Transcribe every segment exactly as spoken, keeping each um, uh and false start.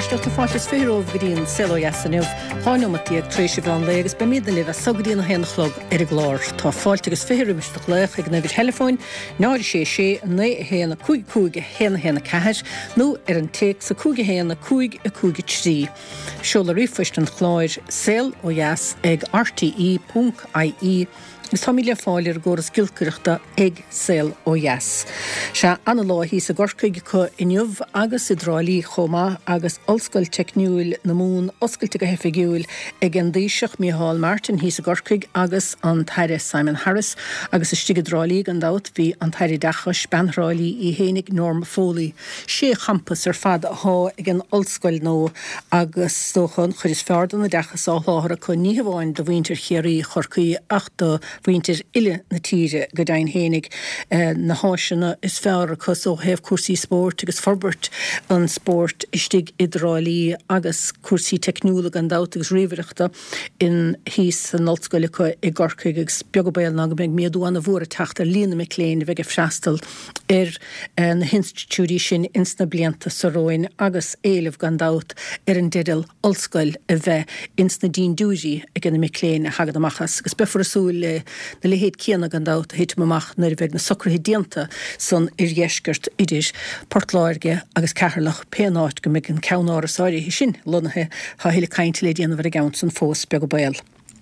Isteach na fáilte sféróh grín selo yasanniuh háinomatíag tréisi bhán légus be míad le bheith sagadíon na héanachlog ar a glár. Tá fáilte agus féidir imisteach lech ag na bhir telefóin náir sé sé na héana cúig cúig héana héana ceir nó ar an téic sa cúig héana cúig a cúig trí. Seola rifuist an chláir sel ó yas ag r t e dot i e Is família fáilir góras gilcuriachta ag sel ó yas. Se anna lá hí sa gorcaig chu inniuh agus idrálí chomá agus olscoil techniúil na mún oscailte go hefigiúil ag an díiseach Micheál Martin hí sa gorcaig agus an taire Simon Harris agus is stigad drálí an dát hí an taire dachas benrálí i hénig Norm Foley. sé champas ar fad há ag an olscoil nó agus stóchan chud is feardan na dachas á láthra chu níomháin do bhaintir chéirí chorcaí achta Bhaintir ile na tíre go dain hénig uh, na háisina is fearr cos ó hef cuasaí sport agus forbert an sport istig idralí agus cuasaí technúla an dát agus riomhaireachta in hís an olscoile chu i gorcaig agus beagabéil ná go mbeidh méadú anna bhuair teachta líana me léin bheith freastal ar uh, na hinstitúí sin insna blianta sa roin agus éileh gan dát ar an didal olscoil a bheith insna dín dúí ag an na me léin a hagad amachas agus befar asúil le na le héad céanna gan dát héit mamach nar bheith na socrthaí dianta san ar dhéisgurt idir Portláirge agus ceharlach péanáit go mbeidh an ceannáir asáirí hí sin lonathe há héile caint le déanamh ar a gceann san fós beag bail.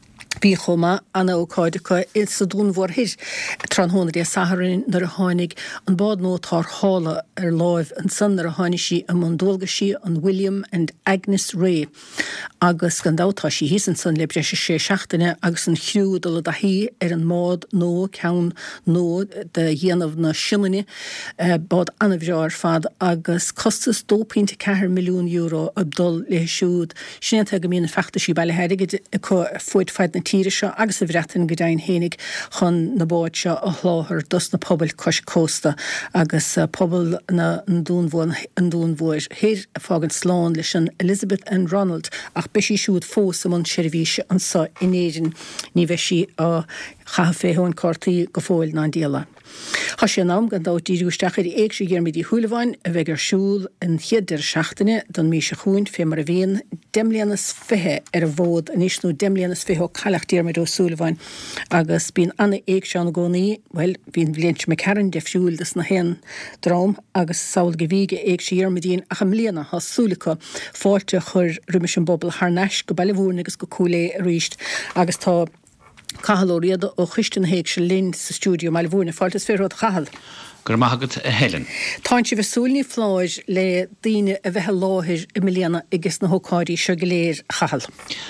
Bí chomá anna ó cáidecha il sa dún mhór hir tran hóna saharin nar a hánig an bád nó tar hála ar láimh an san nar a hánig sí an mandólga sí an William and Agnes Ray agus gan dátá sí hí an san le breise sé seachtaine agus an chiúdal a hí ar an mád nó ceann nó de dhéanamh na simanine uh, bád anna bhreáir fad agus costas dópínta ceathair milliún euro abdul le siúd sinanta go mína fechta sí bailile heidige chu fuid feid na tíre seo agus a bhreatain go dain hénig chun na báid seo a hláthir dus na pobl cos cósta agus uh, pobl na an dúnmhór an dúnmhóir héir a fágan sláán leis an Elizabeth and Ronald ach be sí siúd fós am an seirbhíse an sa inéidir ní bheith sí á cha féthún cortaí go fóil ná díala. Tá sé nám gan dát díúisteach í éag sé ggéirmid í thuúlaháin a bheith ar siúl an chiadidir seachtaine don mí se chuin fé mar a bhíon demléanas fithe ar a bhód a níos nó demléanas fithe ó chailachtíarmid ó súlaháin agus bíon anna éag se an gcónaí, well, bhíon bléint me ceann de fiúil das na hen drám agus saoil go bhíige éag sé dhéirmidíon a chamléana há súlacha fáilte chur ruimiis an bobbal th neis go bailihúrna agus go cúlé a ríist agus tá Cahalóriada ó Christian héig se linn sa stúdio meile bhúrna fáiltas féród chahal. Gur maithagad a Helen. Táint si bheith súlní fláid le daoine a bheithe láthir i milliana agus na hócáirí seo go léir chahal.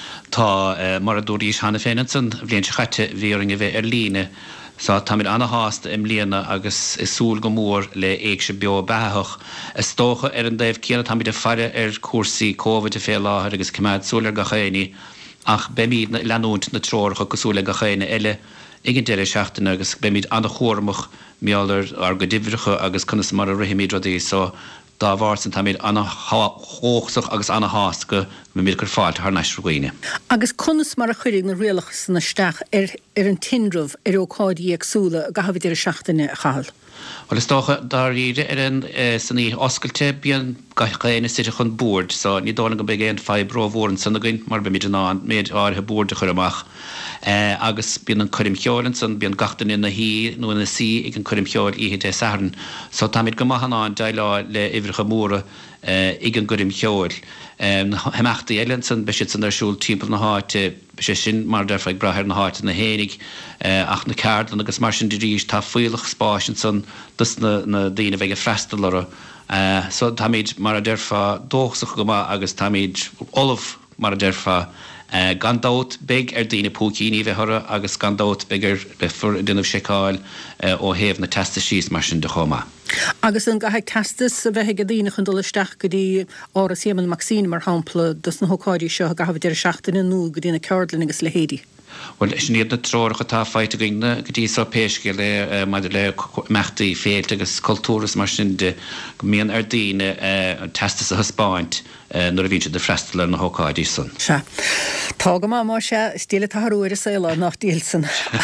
Tá uh, mar a dúrís hána féin san bhíonn se chaite bhíoring a bheith ar líne sa tá anna háasta im líana agus is súl go mór le éag se beo betheach. Is tócha ar an daobh céanna tá de feire ar cuasaí COVID a fé láthir agus cumad súlar go chéine ach bemíd na leanúnt na tróircha cosúla go chéine eile igen deire seachtaine agus bemíd anna chóramach meallar ar go dibhrecha agus conas mar a rihimíd rodí so dá bhar san tamid anna hóchsach agus anna hást go mé gur fáilt th neis roghine. Agus conas mar a chuirigh na rialachas na steach ar ar an tinrumh ar ócáidí agsúla go hafid ar a seachtaine a chahal. Well is tócha dar ríide ar an sanní oscailte bíon gachéine siide chun búrd, so ní dána go beag éon fibro bhórin sanna gain mar be míid ná méid áthe búrd a chur amach. Uh, agus bíon an chuirim cheálan san bíon gachtain in na hí nó in na sí ag an chuirim cheáil ihe de saharan. So tá míid go maithaná dailá le ihrecha móra uh, ag an gurim cheáil. Um, Heachtaí eilen san be sin san arsúil timppla na háite be sé sin mar derfa ag brathir na háite na hénig uh, ach na cardan agus mar sin dirís tá fuilech spásin san dus na, na daine bheith a freistal uh, so tá míid mar a derfa dóchsach go ma agus tá míid olaf mar a derfa Uh, gandát big ar daine pócíní bheiththra agus gandát big ar befur duanamh séáil uh, ó héamh na testa síos mar sin de chomá. Agus an gatheag testas a bheith go dtíine chun dul isteach go dtí áras Éamann Maxine mar hampla dus na hócáidí seo a gahabh ar seachtaine nó go dtína ceardlainn agus le héadí. Well, is níad na tróircha tá feite gine go dtí sá péisce le maidir le meachtaí féilte agus cultúras mar sin de go míon ar daine testas a thuspáint nuair a bhíonn de freistal na hócáidí san. Se. Tá go má má se stíle tathúir is eile nach díalsan.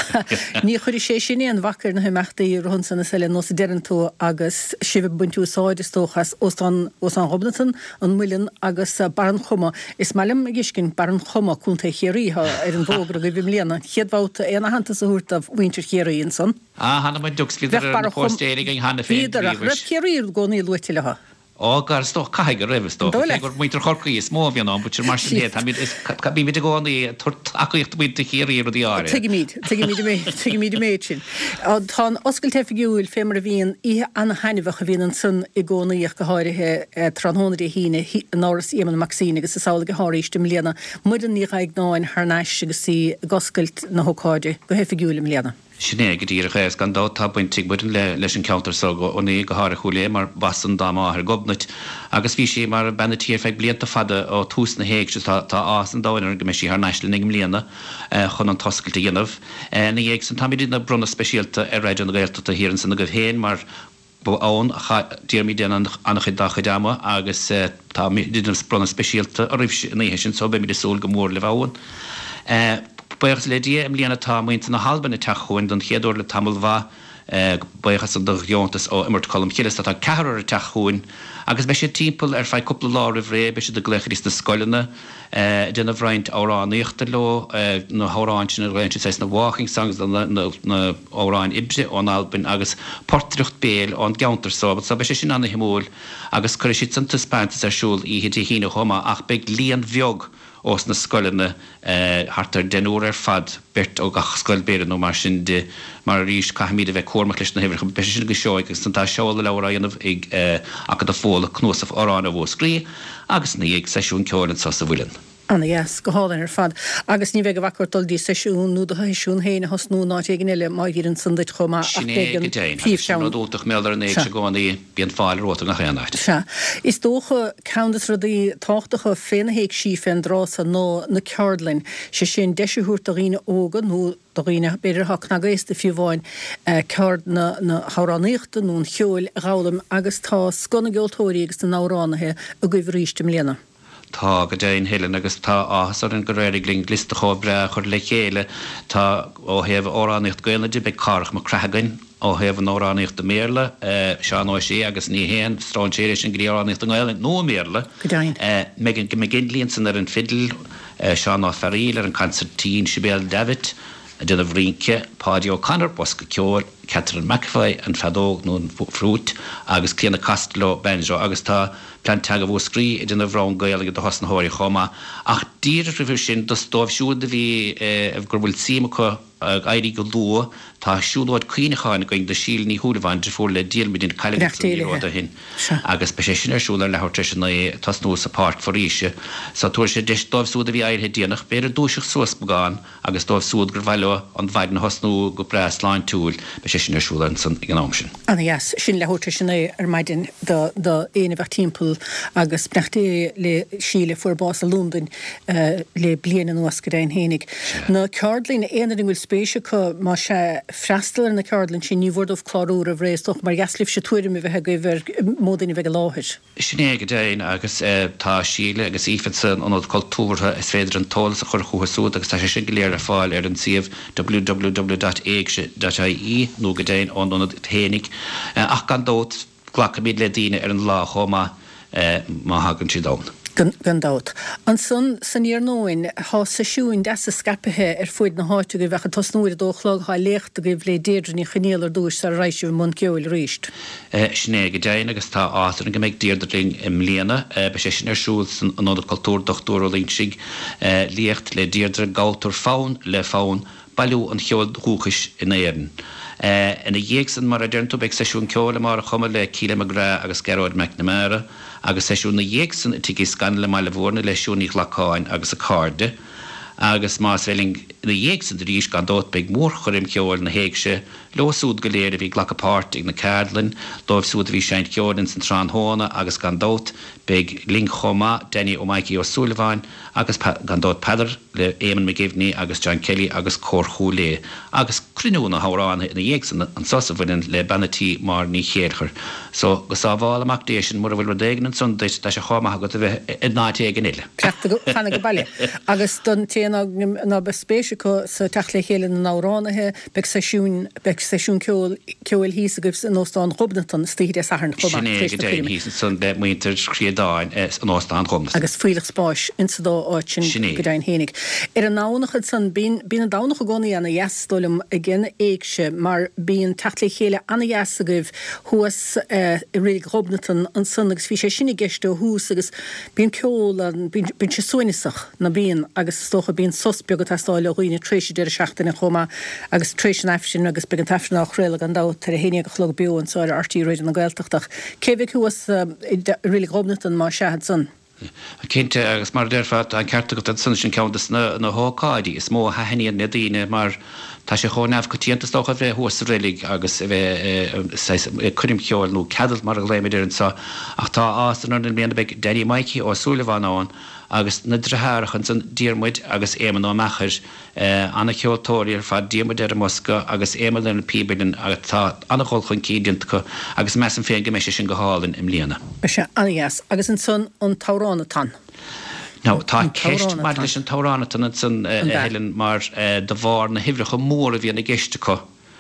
Ní chuir sé sin éon bhacar na meachtaí runsan na selle nó dean tú agus sibh buintú sáidir tóchas os an Robinson an muilin agus baran chuma. Is melim giscin baran chuma cúnta chéiríthe ar an bhógra go bhím léana. Chiadbháta éana hananta sa húirta winter chéiríon san. Ah, hanna mai dugslidir an chóstéirigh an hanna féin. Bíidir rah chéirír gcónaí luitileha. Ó gar sto caigur rifstó. Gur muintir chorcaí is mó bhíanám, butir mar sin héad, bí mid a gánaí acuíocht buinte chéiríir dí ára. Tuigi míid, tuigi míid méid sin. Tá oscail tefigiúil fémar a bhíon ihe anna hainmhach a bhíon an sun i gcónaíoch go háirithe trónhónaí híine náras éman Maxine agus is sála go háiríiste mléana. Muid an ní raig náin thnáis agus sí goscailt na hócáide go hefigiúil mléana. Sinné go dtíre chéas gan dá tabhaintig buin le leis an counter so go oní go háir chuúlé mar basan dá máthir gobnait agus bhí sé mar benna tíir feith blianta fada ó tús na héig tá ás an dáinar go meisi ar neisle nig mlíana chun an toscailte dhéanamh. Na dhéag san tamidí na brunna speisialta ar réidir an réalta a híann san na go bhhéin mar bo ón dír mí déan annach dacha dáma agus tá dína brunna speisialta a rih nahéis sin so be mí de súl go mór le bháin. Buchas le dia am líana tá muinte na halbanna teachúin don chéadúir le tamil bha buchas an do giontas ó immert colm chilas tá cear a teachúin agus be sé timppel ar fáid cúpla lá a bhré be sé de gléchirís na scoilena déna bhraint áráníochtta lo na háráin sin réint sé na walking songs na óráin ibse ón Albin agus portrucht béal an geantar so sa be sé sin anna himúil agus chuir si san tuspáintas arsúl í hí hína chuma ach beag líon bheog os na scoilena hartar denúir ar fad bert ó gach scoilbéireann ó mar sin de mar rís caiimiad a bheith cuairmach leis na himhir be sin go seoig agus tá seola leabhar dhéanamh ag ach a fóla cnúsah árán a bhó scrí agus na ag seisiún ceálann sa sa bhuileann. Anna yes, go hálan ar fad. Agus ní bheith go bhachartal dí seisiún nó do heisiún héine hasnú ná ag eile má hír an sundait chuma ach beag an píomhseán. Dúach mélar an éag se gánaí bíon fáil róta nach chéanacht. Se. Is dócha ceandas rudaí táchtacha féna héag sí féin drása nó na ceardlainn sé sin deisiúirt a riine óga nó do riine beidir ha na géiste fiúháin ceard na háráníochta nó cheoil rálam agus tá scona geoltóirí agus na náránathe a go bhríiste mléana. Tá go déin héilen agus tá áhasar an go réirigling lista chobre chur le chéile tá ó heh óráníocht goile de be carch mar creagain ó heh an óráníocht de méle seán ó sé agus ní héan stráintéiris an gríáníocht an gáile nó méle megin go megin líon san ar an fidal seán á feríil ar an concertín Sibéal David duna bhríce Páidí O'Connor bosca ceol Catherine McAfee an fadóg nó frút agus cléanna Casteló Benjo agus tá planteag a bhó scrí i duna bhrán gaeala do hosna hóirí choma ach dír rifir sin do stóbhsúd a bhí a gur bhfuil símacha airí go lua tá siúdóid cuioinecháin going de síl ní húdahain de fór le díal midin caiileáda hin agus be sé sin ar siúlar le háirte na tasnú sa páirt foríise sa tuair sé deis dóbhsúd a bhí airthe déanach beidir dúiseach suas bagáin agus dóbhsúd gur bhaile an bhaid na hosnú go breas láin túil be sé sin ar siúlar san gnáam sin. Anna yes, sin le háirte sin ar maidin do éana bheith timppel agus brechté le síle fuair bás a Lúndin le bliana nuas go daon hénig. Na ceardlainn éanaing bhfuil spéise chu má sé freistal na ceardlainn sin ní bhórdmh chlárúr a bhrééistoch mar gaslih se tuairim bheith go bhar módaine bheith láthir. Sinné go déin agus tá síle agus ífan an cultúrtha is féidir an tolas a chur chuhasúd agus tá sé sin goléir a fáil ar an siomh w w w dot éigse dot I E nó go déin an an hénig ach gan dót ghlacha míad le daine ar an lá chomá má hagann si dán. Gandát. An sun san ar nóin há sa siúin de a scapathe ar fuid na háite go bhecha tosnúir dóchlog há lécht a go bhlé déidir ní chanéalar dúis sa reisiú mún ceúil ríist. Sné go déin agus tá átar go méid déirdring im léana be sé sin ar siúil san an cultúr dochtúr ó línsig lécht le déirdre gátar fáin le fáin bailú an cheol rúchais in éan. Ina dhéag san mar a derntu beag seisiún ceola mar a chuma le cíle a gra agus Gerard McNamara agus seisiún na dhéag san tuigi scan le meile bhórna le siúní chhlacáin agus a cáde agus más velling na dhéagsan de rís gan dót beag mór chorim ceol na héagse losúd go léir a bhí glachapárt ag na Cardlin, dóibh súd a bhí seint ceolinn san Tránhóna agus gan dót beag ling choma Denny O'Mikey O'Sullivan agus gan dót Pedder le Eamon McGivney agus John Kelly agus Cor Choulé agus crinúna hárán na dhéagsan an sosa bhfuin le banatí mar ní chéirchar. So go sá bháil amach déisian mar a bhfuil rodégan an sundais de se choma go a bheith i náte ag an ile. Chana go bailile. Agus don té ná bespéise go sa teach le chéile na náránathe beg seisiún beg seisiún ceol ceol híos a gobs an óstán chobnatan stíide saharn chomá. Sinné go déim híos san de muinter chríadáin an óstán chomnas. Agus fuileach spáis insadá áitin go dain hénig. Ar an nánachad san bín an dánach a gcónaí anna dhéasdólam a gin éagse mar bíon teach le chéile anna dhéas a goibh thuas i réig chobnatan an san agus bhí sé sinna geiste hús agus bíon ceol an bíon se suineach na bíon agus stocha bíon sosbeag go tastáil a roioine tréisi de seachtainna chomá agus tréisi afsin agus began tafsin nach réile an dá tar a héine go chlog beú an sáir artíí réidir na gailteach. Céhíh chuas rilig robnatan má seahad san. A cinnte agus mar derfa an ceartta go san sin ceantas na hóáidí is mó haíon na daine mar tá sé chónamh go tíantastócha bheith thuas rélig agus bheith chuim ceol nó cadal mar a léimiidir an sa ach tá ásan an bliana beag Denny O'Mikey O'Sullivan áin agus na ddrathchan san díormuid agus éman ó mechar anna ceoltóirí ar fad díormuid ar Mosca agus éman an píbilin agus tá anna chol chun cídiant go agus meas an féin goméisi sin go hálinn im líana. Be sé annas agus an son an táránna tan. No, tá ceist mar leis an táránatan san heilen mar de bhar na hifrecha mór a bhí na geistecha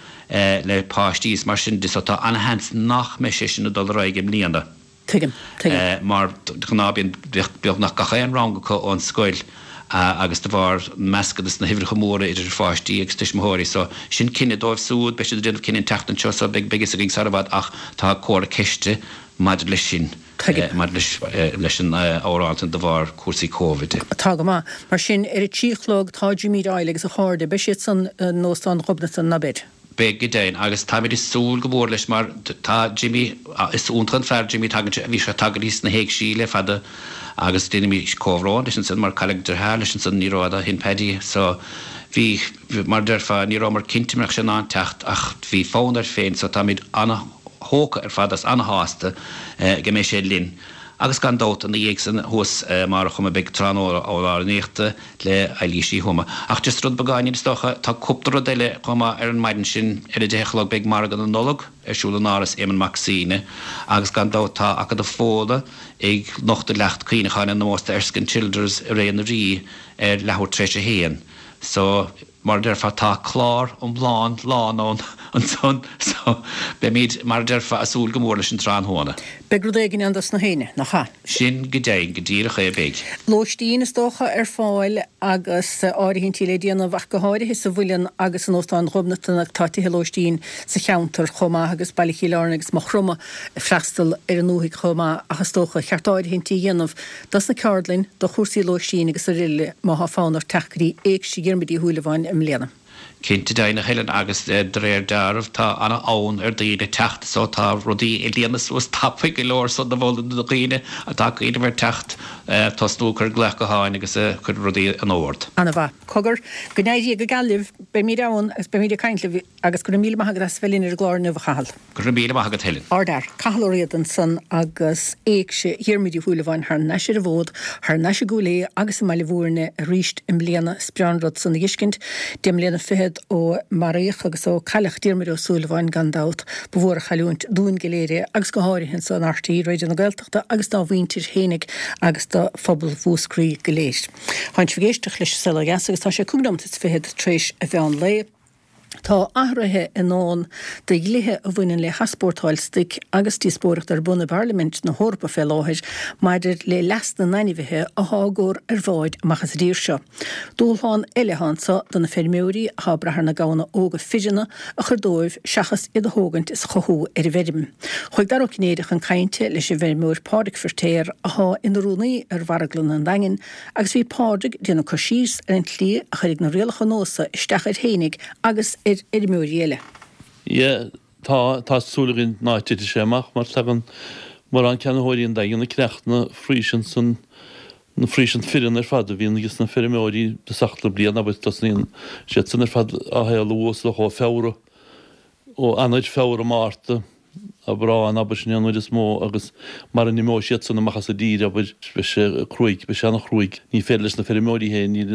le páistís mar sin dis tá anhans nach me sé sin na dul roiig im líana. Tuigim, tuigim. Mar gnábíon beag nach gachéan rangacha ón scoil agus de bhar mescadas na hifrecha móra idir fáistí agus tuismóirí, so sin cinenne dóibh súd, be sé déanamh cinenne teachtan seo so beag begus a ging sarabhad ach tá córa ceiste maidir leis sin. Mar leis an árántan de bhar cuasaí Covid. Tá go má, mar sin ar a tíochlóg tá Jimmy Riley agus a cháde, be siad san nóstán chobnatan na bed. Be gedéin agus táid is súl go bhór leis mar tá Jimmy is úntran fear Jimmy tag bhí se tagarís na héag síle fada agus duine mí cóhrán leis san mar caig derthá leis san níráda hin pedi, so bhí mar derfa nírá mar cintimeach sin an techt ach bhí fánar féin so táid anna hóca ar fad as anháasta go mé sé linn. Agus gan dóta na dhéag san hús mar chuma beag trán ó néachta le eilísí thuma. Ach just rud bagáin stocha tá cúptar déile chuma ar an maidin sin ar a déchalog beag mar gan an nolog arsúla náras Eamon Maxine agus gan dóta agad a fóda ag nochta lecht cíinecháin an nósta Erskine Childers a réan a rí ar lethúir treise héan. So mar derfa tá chlár an bláán lánón an son so be míid mar derfa a súl gomór leis an tránhóna. Begrúdégin andas na héine nach cha. Sin godéin go ddíra ché beig. Lóistín is dócha ar fáil agus áirihinn tíle díana bhach go háirithe sa bhuilean agus an óstán chomnatanach tátithe lóistín sa cheantar chomá agus bailíchéileán agus mar chroma freistal ar an núigh chomá agus dócha cheartáirihinn tí dhéanamh das na Cardlin do chósaí lóistín agus a riile má ha fánar teachrí éag sí ggirmidí thuúlaháin im léana. Cinnte daine heilen agus dréir darmh tá anna ann ar daine techt so tá rodí i líanas was tappa go leir so na bhil do riine a tá iad bhar techt tá snúcar glech go háin agus chud rodí an óhairt. Anna bha cogur go néidí go galibh be mí ann agus be míidir caiintlih agus go mí maigad svelín ar glár nuh chahall. Gur mí maigad heilen. Ardar cahalóíad an san agus éagse hirirmidí thuúlaháin th neisiir a bhód th neise gúlé agus sa meile bhúrne ríist im léana spreanrod san dhiiscint dim léana fihead ó maríoch agus ó caiilech díirmid ó súlaháin gandát bhór chaúint dún geléire agus go háirithinn san artíí réidir na gailteachta agus dá bhaintir hénig agus dá phobal bhúscrí goléist. Haint figéisteach leis sela gas agus tá sé cúgnamtas fihead tréis a bhean le. Tá ahrathe in án de glithe a bhainein le haspórtáil stig agus tí spóireacht ar buna Parliament na hórpa fé láthir maidir le leas na nainimhithe a hágóir ar bháid machchas ríir seo. Dúlháin eilehansa donna fermiúí há brethar na gána óga fiidirna a chur dóibh seachas iad a thógant is chothú ar bhedim. Chuig dar ó cnéideach an cainte leis i bheirmúir pádraig firtéir a há in rúnaí ar bharaglan an dangin agus bhí pádraig déanana cosís ar an tlí a chuig na réalacha nósa isteach ar hénig agus er er múriele. Ja, tá tá súlagin náitiide séach mar tegan mar an ceanhóiríon dagan na creachtna frísin san na frísin firin ar fad a bhíon gus na firméí de sachla blian a tas níon sé san ar fad a heús le cho féra ó anid féra máta a bra an abis neanú is mó agus mar an nimó siad sanna machchas a dír a be sé cruig, be se nach cruig, ní féles na firméí hé ní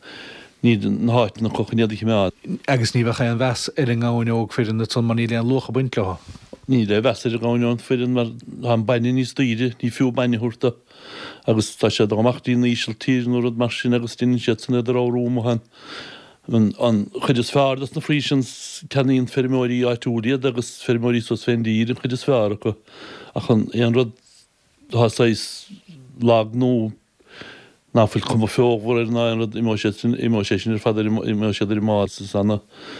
ní na háit na cochanéad mead. Agus ní bhecha an bheas ar an gáineog firin na tún maní an locha buint leha. Ní le bheas ar gáineán firin mar an baine níos tíide, ní fiú baine thuúrta agus tá sé amachtaí na ísal tír nó rud mar sin agus tíine siad sanna ar árúmhan. An chud is fear na frísins ceíon firméí áitúliaad agus firméí sos féndíir an chud is fear go ach an éon rud hááis lag nó náfuil cum feóhhar ar ná rud imó sé sin ar fadar imó séidir má sanna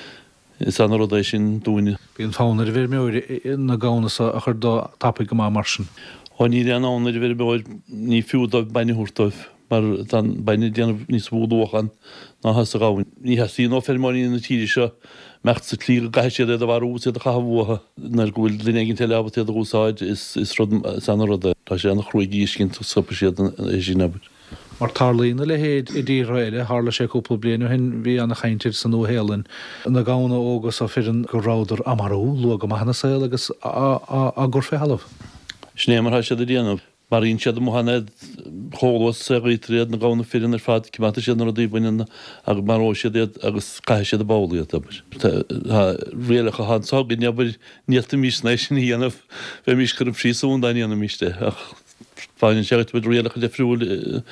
is anna rud é sin dúine. Bhíon fánar a bhir méir na gána a chur dá tappa go má marsin. Á ní an ánar bhir beáid ní fiúdóibh baine thuúrtóibh mar baine déanamh níos búdóchan ná has a gáin. Ní hasí nó fermáí na tíiri seo mecht sa clí gaiisiad a bhar ús a chahabhtha nar ghfuil duine te lebat a úsáid is rud sanna rud tá sé anna chruigí cinint sopa siad é sin nabud. Mar tarlína le héad i dtí réile hála sé cúpla blianú hin bhí anna chaintir san óhéalann na gána ógus a firin go ráidir amarú lu go maithna saoil agus a gur fé halamh. Snémar ha séad a déanamh. Mar íon siad mohanad chólas a réitréad na gána firin ar fad cimata siad na díbaine agus mar ó siad agus cai siad a bálaíad abir. Réalacha háá gin neabir níalta mísnééis sin dhéanamh bheith mís chum prísún daíanana míiste ach fáin segat bud réalacha de friúil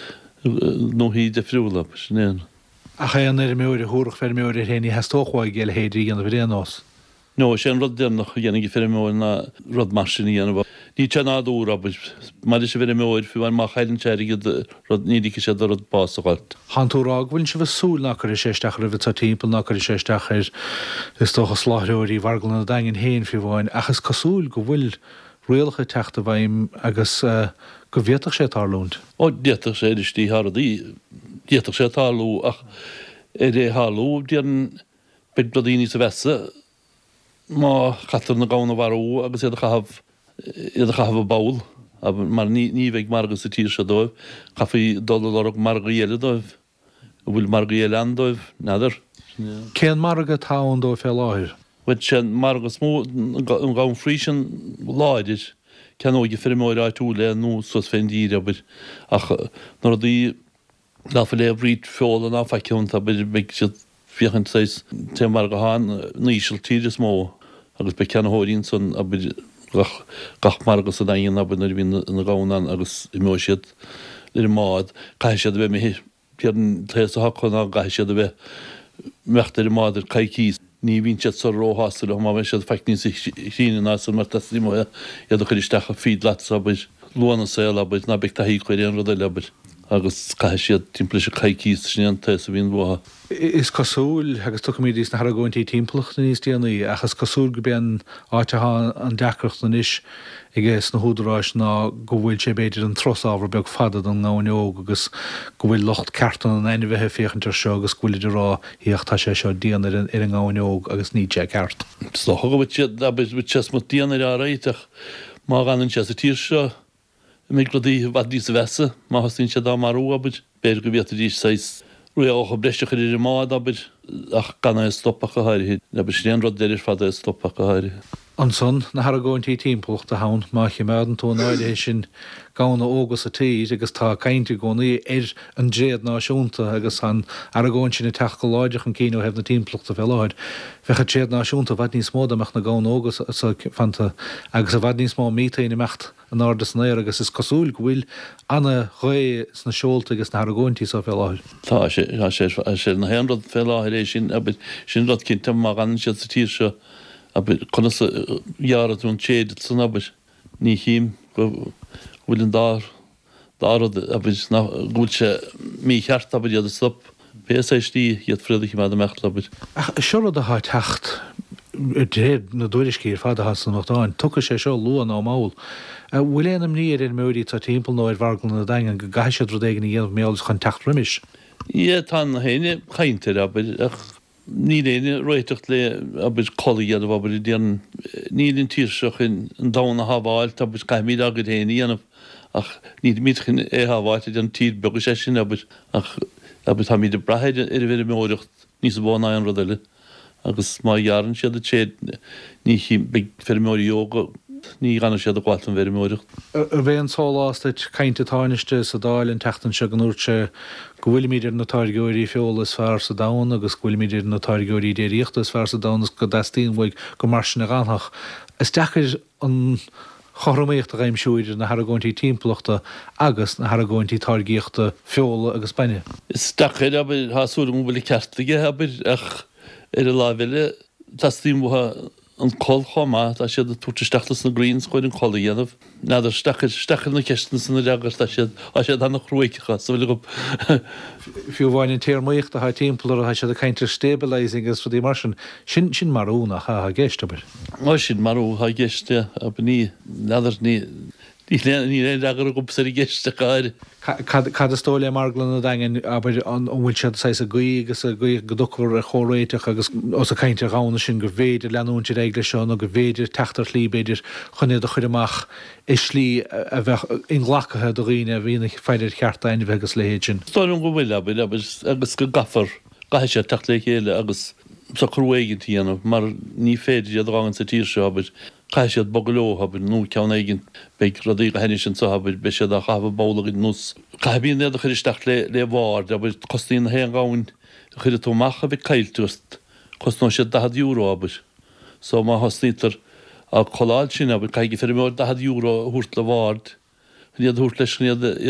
nó hí de friúla snéan. A cha an ar méir thuach fer méir héanaí hetóáid géile héidir an bhréanás. No sé an rud déannach dhéananig firméil na rud mar sin dhéanamh. Ní te náúra mar is bhir méir fiú an má chailann teirigad rud nídice sé rud básáilt. Hanúrá bhfuil se bh súil nach chu séisteach rih tá timppla nach chu séisteach ir is tócha sláthúirí bhargal na dain héin fi bháin achas cosúil go bhfuil réalcha teachta bhaim agus go bhéach sé tarlúnt. Ó déach sé istí Hardí déach sé talú ach é é hallú déan bid bladíní sa bhesa má chatar na gána bharú agus iad a chahabh iad a chahabh báil mar ní bheith margus sa tíir se dóibh chafaí dul mar dhéile dóibh bhfuil mar dhéile an dóibh nadidir. Céan marga táin dó fé láthir. Bhuiid sé margus mó an gáin frísin láidir cean óige firméir áitúla nó sos féndíir abir ach nar dí láfa le bríd feála ná faiciúnta bid beag siad fiochan séis te mar go háin níisiil tíir is mó agus be ceanthóirín san a gach margus a daon a bunar bhín na gánan agus i mó siad ir mád cai siad bheith mé pean tléas a hachan a gai siad a bheith meachtar i máidir caicís ní bhín siad sa róhástal má bheith siad feicnín síine ná san mar tasí mó iad a chuir isteach a fíd leat a bid luanna saoil a bid na beag taí chuir an rud a lebir agus cai siad timppla se caicís sin an te a bhín bhtha. Is cosúil agus tu mídís na Haragóintí timpplacht na níos déanaí achas cosúil go ben áitethe an decrocht na níis i ggéis na húdarráis ná go bhfuil sé beidir an tros ábhar beag fadad an gáineog agus go bhfuil locht ceartan an aine bheitthe féchantar seo agus bhfuil rá íochttá sé seo déanaar ar an gáineog agus ní sé ceart. Slá go bhid siad a bid ses mo déanaar a réiteach má ganan se a tíir seo mé grodí bhd dí sa bhesa má hasín se dá marú abid béir go bhéta dí seis ruach a breisteach ir mád abid ach ganna is stoppa go háirhí na be sé an rod déidir fada is stoppa go háirhí. An son na Haragóintí timpplacht a hán má chi mead an tónáide sin gána ógus a tíid agus tá caiinte gcónaí ar an dréad náisiúnta agus an Haragóin sin na teach go láideach an cíú hebh na timpplacht a bheáid. Fecha tréad náisiúnta bhaid níos mód amach na gána ógus fanta agus a bhaid níos má míta ina mecht an ádas néir agus is cosúil go bhfuil anna ré na seolta agus na Haragóintí sa bheáid. Tá sé sé na henrad fellláir é sin abid sin rod cinnta má gan siad sa tíir seo chuna jaarún séad san abir ní hím go bhfuil an dár dárad gúil se mí cheart abid iad a stop P S tí iad fridig me a mecht abir. Seolad a há techt dréad na dúiriscíir fada has san nachtáin, tucha sé seo luan á máil. Bhfuil éanam níor in móí tá timppla nó ar bhargal na dain go gaiisiad rudéigen í dhéanamh méálas chun techt riimiis. Ié tá na héine chaintear abir ach ní léine roiitecht le abid choíad a bhbal déan nílinn tíirseach in an dána habháil tá bud caiimí agad héana dhéanamh ach ní mitchin é haáite an tíd begus sé sin aber ach aber tá mí de braheide ar bheidir móirecht níos bhána an rodile agus má jaran siad a sé ní be fermóí jóga ní gan siad a gháil an bheidir móirecht. Ar bhéh an sálásteid cainte táiste sa dáil an tetan se an úirte gohfuil míidir na táirgóirí feolalas fear sa dana agus gohfuil míidir na táirgóirí déiríochttas fear sa danas go dastíonmhaig go mar sin na ganthach. Is deachir an chorméocht a réimsúidir na Haragóintí timpplaachta agus na Haragóintí táirgíochta feola agus Spaine. Is dachir aber hasúla mú bhfuil ceartlaige aber ach ar a lábhile tastíomhtha an col chomá tá siad a túteteachtas na Greens chuir an chola dhéanamh. Nadidir stachar stachar na ceistan san na deagar tá siad á siad anna chruaicecha sa bhfuil go Fiú bháin in tíirmaocht a ha timpplair a siad a caiintear stabilising agus fudí mar sin sin sin marúna ha ha gceist aber. Á sin marú ha gceiste aber ní nadidir ní ní ré agar go sa gceiste gáir. Cad is tóla marglan a dagen aber an bhfuil siad sais a gaí agus a gaí goduchar a choréiteach agus os a caiinte gána sin gur bhéidir leanúnte régle seán a gur bhéidir teachtar lí beidir chunéad a chuir amach is slí a bheith inglacathe do riine a bhína feidir chearttain bhegus léhéid sin. Stáim go bhfuil aber agus agus go gafar gaithe sé techt le chéile agus sa chruaigen tíanamh mar ní féidir iad rágan sa tír se aber caiisiad bogaló habar nó ceann éigen beag rodí a henne sin sa habar be siad a chafah bóla nús. Caibíon éad a chuir isteach le le bhar aber costíon na héan gáin chuir túach a bheith cailtúst cosná siad dahad euro aber. So má hasnítar a choláil sin aber caiigi fer mór dahad euro húrt le bhard. Iad húrt leis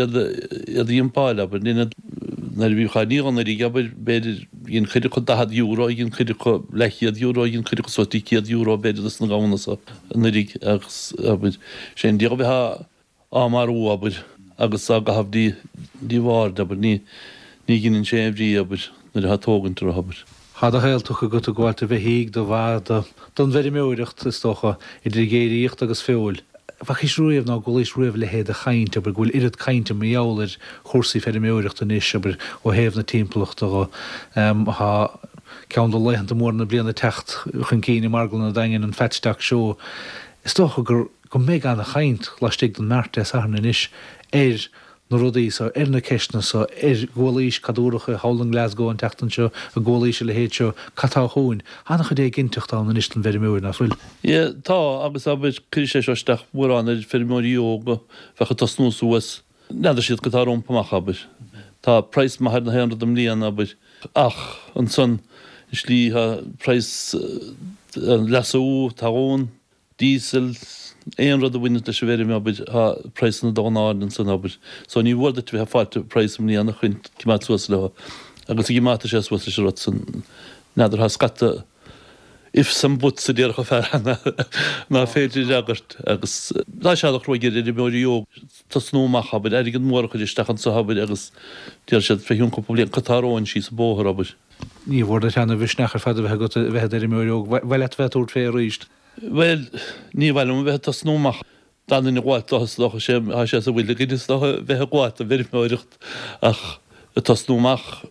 iad íon páil aber nína nar bhí chaní an rí aber beidir íon chuidir chu dahad euro íon chuidir chu lechiad euro íon chuidir chu sotíciad euro beidir na gána sa narí agus aber sé dí bheit ámarú aber agus a gahabdí díhhar aber ní ní ginn séimhrí aber nar hatógann tar habar. Had a héiltucha go a gháilte bheith hiig do bhd don bheidir méireacht is tócha idir géiríocht agus féúil. Fach is ruíomh ná ggóéis ruúh le héad a chaint aber ghfuil iad chainte méáir chósaí fer méireachta níos aber ó héamh na timpplaachta go ha ceann do leihananta mór na blianana techt chun cíine marglan na dain an fetteach seo. Is tócha gur go méid an a chaint leistigh don marte sana níis ar na rudaí sa ar na ceisna sa ar ggólaís cadúracha hálan Glasgow an teachtan seo a ggólaís le héad seo catá chuin. Hanna chu dé ginteachta an níos an bheidir méir na fuil. Ie tá agus aber cur sé seisteach mór an ar fermóí óga fecha tá snúsúas neidir siad go tá rompamach aber. Tá preis maithar na héanrad am líon aber ach an son is lí ha preis lesaú táón dísel éon rud a bhaine leis bhéir mé aber ha preis na dánáin san aber. So ní bhda tú bheit fáilte preis am líana chuin cimát suas le agus i gimáta sé suas leis rud san neidir ha scata if sam but sa déarcha ferna ná féidir agart agus lá seach roiidir idir móí jó tá snúmach aber aigen mór chuidir stachan sa habar agus déir sé féún go problém catáróin sí sa bóthar aber. Ní bhór teanna bhisnechar fad bheit go bheit idir méog bhile bheit úr fé ríist. Well, ní bhfuil bheit tá snúmach dan in gháit las sé sé sa bhfuil gidir bheit gháit a bhir méirecht ach tá snúmach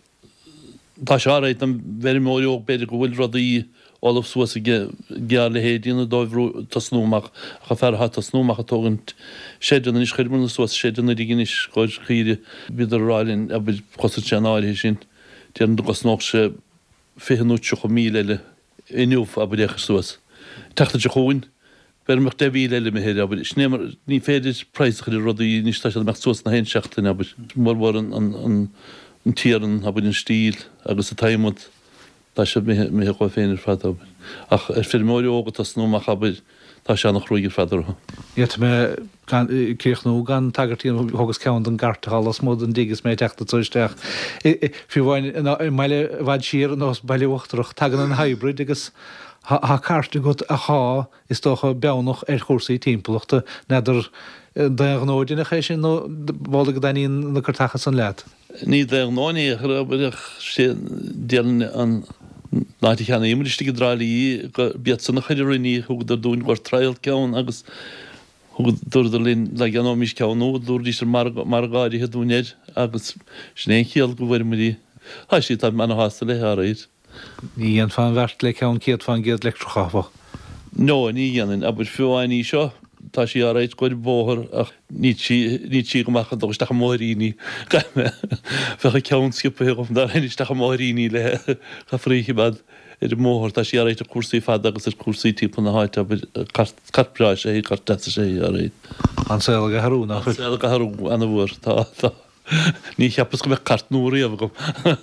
tá se áid an bhir móíog beidir go bhfuil rudaí Olaf suas a gear le héadíonna dóibhrú tá snúmach a fertha tá snúmach a tógant séidir is chuirmna suas séidirna díginis chuir chiide bíidir ráilinn a bud chosa teanáirhé sin déan do gosnách sé féhanúte go mí eile inniuh a bud échar suas. Teachta de chuin ber meach de bhí eile me héidir aber snémar ní féidir preis chuidir rudaí níos tá meach suas na héin seachtain aber mór war an an tíaran a bud an stíl agus a taimimod tá sé mé chu féinir fad aber. Ach ar fir móí ógad tá snúmach aber tá se nach ruúigir fadar. Iet me céochnú gan tagartíon thugus ceann an gartaálas mód an dígus mé teachta tuisteach. Fiú bháin meile bhaid siar an os bailíochttarach tagan an hybrid agus ha carta go a há is tócha benach ar chósaí timpplaachta neidir dagnóidirna ché sin nó bhla go daíon na cartacha san leat. Ní náí aber sé déan an náiti cheanna imiriiste go drálaí go beat sanna chuidir roiní thugad ar dún gur trail ceann agus dúidir lín le gan mís ceanú dúirí mar gáirí headúnéid agus sné chéal go bhfuir muí há sí tá mena hásta le áid. Ní an fan bhert le ceann céad fan géad le chafa. No ní dhéanaan aber fiúháin í seo tá sí a réit goid bóthir ach ní tí go machchan dogus tá móíní fe ceanskipa gom dar hennis tá móíní le cha fríchi bad idir móthir tá sí a réit a cuasaí fad agus ar cuasaí típa na háite cartbrá sé car de sé a réid. An sé go harú nach sé go harú anna bhór tá ní cheappas go bheith cartnúí a gom.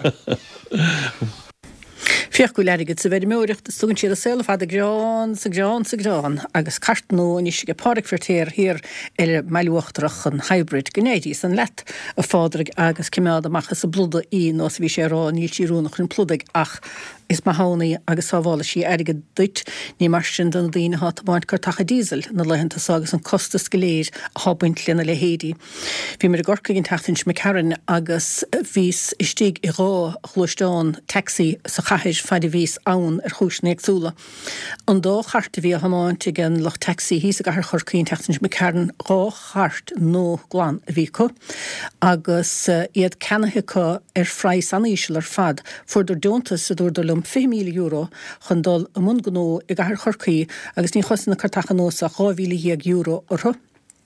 Fiach go leirigid sa bheith méireachta sugann siad a sela fad a grán sa grán sa grán agus cartnú ní sé go páric fertéir hir ar meilúachtarach an hybrid gnéidí san let a fádraig agus cimeád amachchas sa blúda í nó sa bhí sé rá níl tíúnach an plúdaig ach is ma hánaí agus sábhála sí aige duit ní mar sin don dtíine hat bhaint cartacha dísel na leihananta agus an costas go léir a hábaint lena le héadí. Bhí mar a gorca gin tachtins me caran agus vís istíg i rá chluisteán taxi sa chahéis fadi vís ann ar chúsna agsúla. An dó charta bhí a hamáint gan lech taxi hís a gar chorcaín tachtins me caran rá chart nó glan a bhí co agus iad cenathe co ar frei saníisiil ar fad fuidir dúntas sa dúr dul five míle euro chun dul a mun gnó i gahar chorcaí agus ní chosna cartacha nósa five míle euro orthu.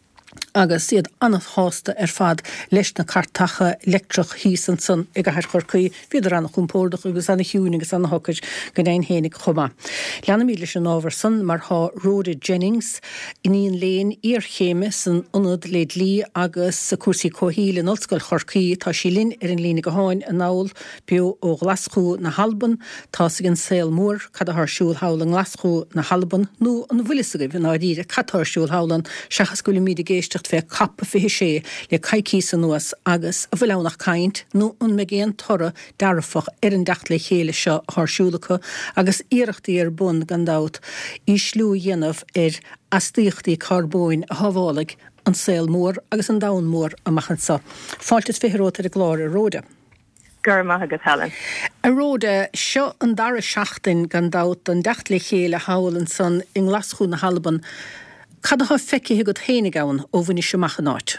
Agus siad annach hásta ar fad leis na cartacha lectrach hísan san i gahar chorcaí viidir annach chumpórdach agus anna hiún agus anna hocaid gan ein hénig chuma. Leanna míle sin ábhar san mar há Rhoda Jennings iníon léin ar chéime san unad leid lí agus sa cuasaí cóhíle an olscoil chorcaí tá sí linn ar an lína go háin a náil beú ó Glasgow na Halban tá sa gin saoil mór cad a thsúil hála an Glasgow na Halban nó an bhuilisagaibh an áíre cad thsúil hálan seachas gola míide géisteach fé cappa fi sé le caiicí san nuas agus a bhfuil nach caint nó an me géan torra darfach ar an dacht le chéile seo thsúlacha agus iirechtaí ar bun gan dát í slú dhéanamh ar astíochtaí carbóin a haválaigh an saoil mór agus an dain mór a machchansa. Fáiltas fitheróta a gláir a Rhoda. Gur maithagat Helen. A Rhoda seo an dara seachtain gan dát an dacht le chéile hálan san in Glasgow na Halban. Cad ha feici go hénig ann ó bhaine semach náit?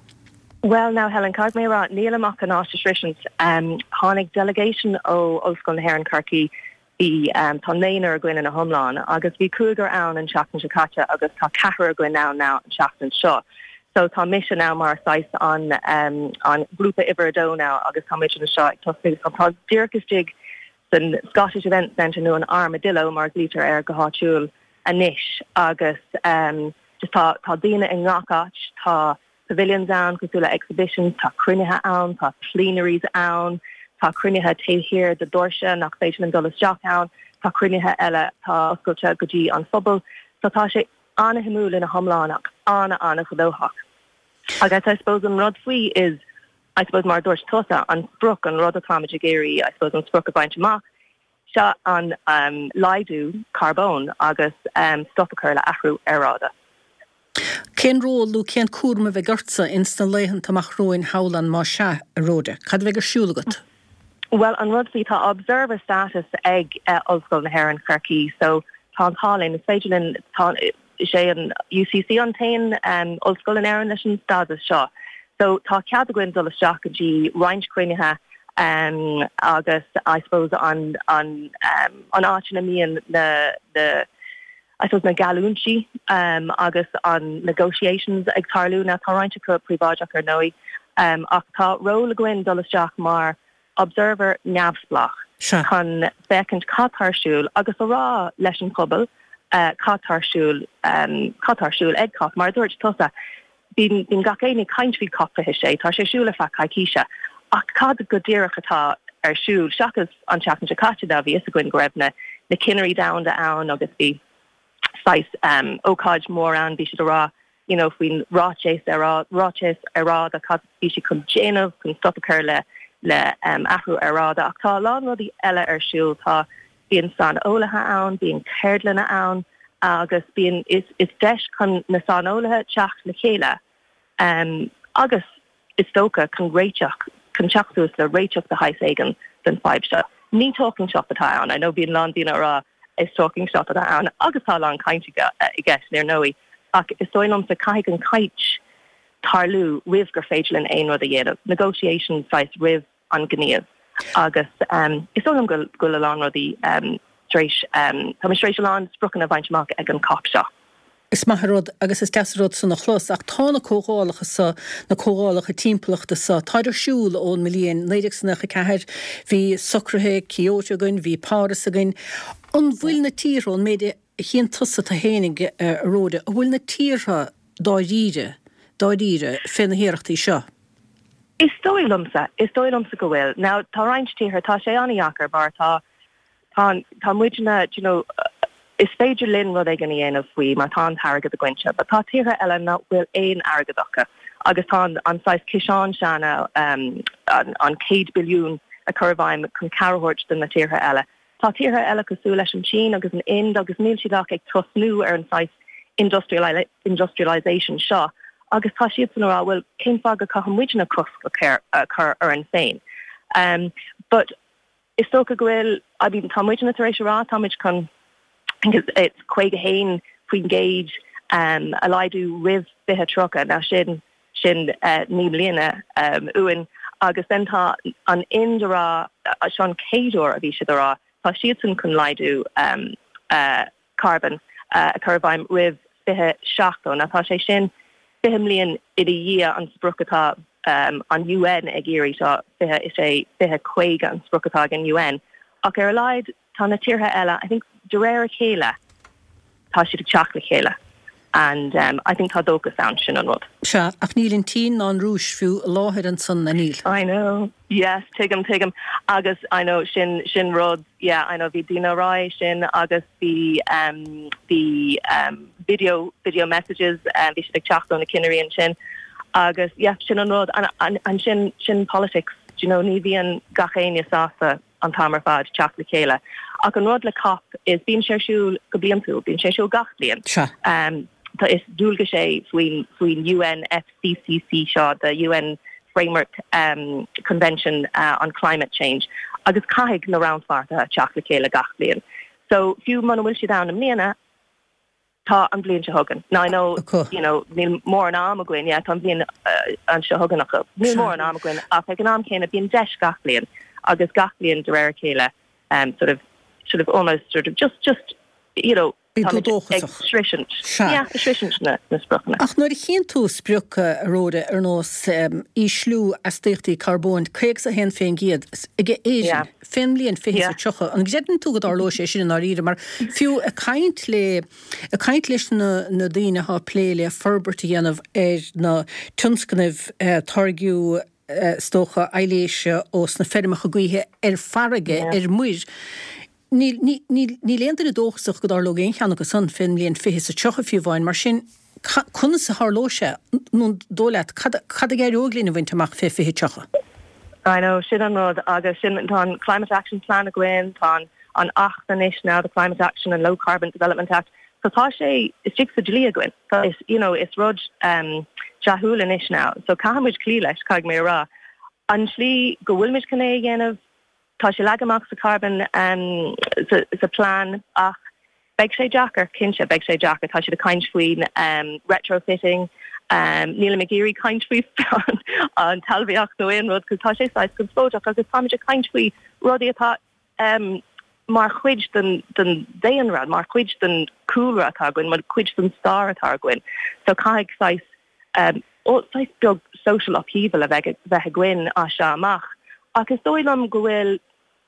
Well, now Helen, cad mé ra níl amach an áistrisians um, hánig delegation ó Ollscoil na Héireann Corcaigh i um, tá néinar a gcuin in a thomláin agus bhí cúigar ann an seachtain se caite agus tá cethar a gcuin ná ná an seachtain seo. So tá mission now mar sais an um, an grúpa Iberdó now agus tá mission seo ag tosig an tá dúrchastig san Scottish Event Centre nó an Armadillo mar glítar ar go háitiúil a nish agus um, just tá tá daoine in ngachat tá pavilions ann cosúla exhibitions tá crunithe ann tá plenaries ann tá crunithe taobhthír de dorse nach féidir an dul isteach ann tá crunithe eile tá oscailte go dtí an phobal so tá sé anna himúil ina thomláánach anna anna chudóthach. agus I suppose an rud faoi is I suppose mar dúirt tusa an spruc an rud atá géirí I suppose an spruc a baint amach seo an um, laidú carbón agus um, stopacur le ahrú aráda. Cén ról lú cén cuarma bheith gortsa instan leihann tamach roin hálan má se a Rhoda. Cad bheith gur siúlagat? Well, an rud faoi tá observer status ag uh, Ollscoil na Héireann Corcaigh, so tá an tálinn is féidir linn tá sé an U C C an tain um, Ollscoil na Héireann leis an stadas seo. So tá cead a gcuin dul isteach go dtí roinnt cruinithe um, agus I suppose on on um, on áitina míon na the I suppose na galúnchi um, agus on negotiations ag tarlú na tá roinnt go príváideach ar nói um, ach tá ró a gcuin dul isteach mar observer neamhsplach chun becint cátarsúil agus a rá leis an pobal uh, cátarsúil um, cátarsúil ag cát mar dúirt tusa bín bín gacéine caintví copathe sé tá sé siúla fa caiiciise ach cad go ddíireach atá ar siúil seachas an teachn se caite a bhí is a gcuin go raibh na na cineirí damda ann agus bhí sais um, ócáid mór an bhí si rá you know faoin ráchéis ará ráchéis ará a cad bhí si chun déanamh chun stopacur le le um, ahrú aráda ach tá lá rudí eile ar siúil tá bíon san ólathe ann bíon céirdlanna ann agus bíon is is deis chun na san ólathe teach le chéile um, agus is tóca chun réiteach chun teachús le réiteach de hais éigen den fáibse. Ní talking shop atá an, I know bíon landína rá is talking shop atá an agus tá lá caiinte i gceis níor nóí ach is dóilm sa caiig an cait tarlú rih gur féidirlinn aon rud a dhéanamh negotiations sais rih an gníomh agus um, is dóilm go go le lá rodí um, tréis um, tá tréis lá sprucan a bhaintach ag an cop seo. Is maithród agus is deasród san nach chlos ach tána cógálacha sa na cógálacha timplachta sa taidir siúil ón milíon néidirsanach a ceir hí socrthe Kyoto gunn hí Paris a gunn an bhfuil na tír ón méide chéan tusa a hénig róide a bhfuil na tírtha dáíre dáíre fin na héireachtaí seo. Is dóilumsa, is dóilumsa go bhfuil. Now tá reintíir tá sé aníachar bar tá tá tá muidena, you know, is féidir linn rud ag an dhéanamh faoi mar tá hargad a gcuinte, but tá tíre eile ná bhfuil éon agadacha agus tá an sais ciseán seanna um, an, an céad biliún a churbhaim chun carhort den na tíre eile. Tá tíre eile cosú leis an Chin agus an Ind agus níl siad ag tosnú ar an sais industriali- industrialisation seo agus tá siad san rá bhfuil cén fág a caitham muidena cosc a chur ar an féin. Um, but is tóca go bhfuil a bhín tá muidena tar éis rá tá muid chun because it's quite a hain Queen Gage um a laidu with bithe trocha now shin shin uh nílína um uin agus then tá an indra uh, Sean Cador a bhísidara tá siadsan chun laidu um uh carbon uh a curvaim with bithe seachton na tá sé sin bihim líon i dhé an spruchatá um an U N ag éirí tá bithe is é bithe quaig an spruchatá an U N ach ar laid tá na tíortha eile I think de réir chéile tá siad ag teach le chéile and um, I think tá dócha sound sin an rud. Se ach níl in tí ná an rúis fiú láthir an san na níl. I know, yes, tigam tigam agus I know sin sin rud, yeah, I know bhí Dina Rai sin agus the um the um video video messages and bhí siad ag teach na cineirí an sin agus yeah sin an rud and and, and sin sin politics, you know, ní bhíon gachéine sása an tamar fad teach le chéile. Ach an rud le cop is bíon sé siúil go bliantú, bíon sé siúil gach blian. Um, tá is dúilga sé faoin faoin U N F C C C seo, the U N Framework um, Convention uh, on Climate Change, agus caiig na roundfarta teach le chéile gach blian. So fiú man bhfuil si down am líana, tá an blian se hugan. Now I know, okay. You know, níl mór an am a gcuin, yeah, tá blian uh, an se hugan ach níl mór an am a gcuin, ach ag an am chéine bíon deis gach blian, agus gach blian de réir chéile, um, sort of sort of almost sort of just just you know extrishent yeah extrishent na na sprachna ach nuair chéan tú sprucha róide ar nós í slú a stíochtaí carbón chéag sa hen féin giad ige éisian féin blion fé tucha an gzean tú go darló sé sin á ríide mar fiú a caiint le a caiint leis na na daoine há pléile forberta dhéanamh ar na tunscanmh targiú stócha eiléise os na fermacha gaothe ar farige ar muir. Ní léantar a dóchasach go darló géon cheanna go san fin líon fihé sa teocha fiú bháin mar sin chuna sa tharlóise nó dóleat cad a géir óglína bhaint amach fé fihé teocha. I know, sin an rud agus sin tá Climate Action Plan a gcuin tá an acht an isis now the Climate Action and Low Carbon Development Act. So tá sé is six sa dlí a gcuin. So is you know is rud um jahul an isis now. So cahamid clí leis caig mé rá. An slí go bhfuil mis canné dhéanamh tá sé legamach sa carbon um, sa plan ach beg sé jackar cinse beg sé jackar tá sé a kaint faoin um, retrofitting um, Níl McGeary kaint faoi an talbíach nó in rud cos tá sé sais go spóach agus tá a kaint faoi rudí atá um, mar chuid den den déanrad mar chuid den coolra atá gin mar chuid den star atá gin so caiig sais um, ó sais beag social upheaval a bheith bheith gin a se amach. Ach is dóilm go bhfuil